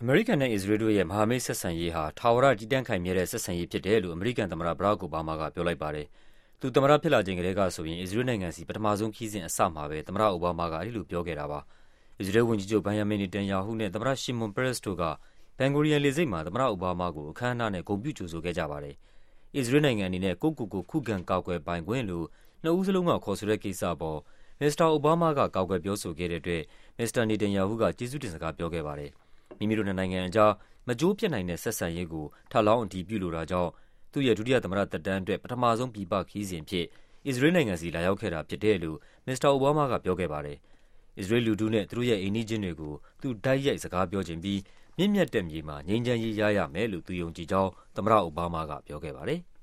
အမေရိကန်နဲ့အစ္စရေးတို့ရဲ့မဟာမိတ်ဆက်ဆံရေးဟာထာဝရတည်တံ့ခိုင်မြဲတဲ့ဆက်ဆံရေးဖြစ်တယ်လို့အမေရိကန်သမ္မတဘရက်ခ် အိုဘားမားကပြောလိုက်ပါတယ်။သူသမ္မတဖြစ်လာချိန်ကတည်းကဆိုရင်အစ္စရေးနိုင်ငံစီပထမဆုံးခရီးစဉ်အစမှာပဲသမ္မတအိုဘားမားကအဲဒီလိုပြောခဲ့တာပါ။အစ္စရေးဝန်ကြီးချုပ်ဘင်ဂျာမင်နေတန်ယာဟုနဲ့သမ္မတရှီမွန်ပရက်စ်တို့ကဘန်ဂိုရီယန်လေဆိပ်မှာသမ္မတအိုဘားမားကိုအခမ်းအနားနဲ့ဂုဏ်ပြုကြိုဆိုခဲ့ကြပါတယ်။အစ္စရေးနိုင်ငံအနေနဲ့ကိုယ့်ကိုယ်ကိုခုခံကာကွယ်ပိုင်ခွင့်လို့နှစ်ဦးစလုံးကခေါ်ဆိုတဲ့ကိစ္စအပေါ်မစ္စတာအိုဘားမားကကာကွယ်ပြောဆိုခဲ့တဲ့အတွက်မစ္စတာနေတန်ယာဟုကကျေးဇူးတင်စကားပြောခဲ့ပါတယ်။မိမိတို့နှစ်နိုင်ငံအကြားမကျိုးဖြစ်နိုင်တဲ့ဆက်ဆံရေးကိုထပ်လောင်းအတည်ပြုလိုတာကြောင့်သူ့ရဲ့ဒုတိယသမ္မတသက်တမ်းအတွက်ပထမဆုံးပြည်ပခရီးစဉ်အဖြစ်အစ္စရေးနိုင်ငံစီလာရောက်ခဲ့တာဖြစ်တယ်လို့မစ္စတာအိုဘားမားကပြောခဲ့ပါတယ်။အစ္စရေးလူထုနဲ့သူတို့ရဲ့အိမ်နီးချင်းတွေကိုသူတိုက်ရိုက်စကားပြောချင်ပြီးမြင့်မြတ်တဲ့မြေမှာငြိမ်းချမ်းရေးရရမယ်လို့သူယုံကြည်ကြောင်းသမ္မတအိုဘားမားကပြောခဲ့ပါတယ်။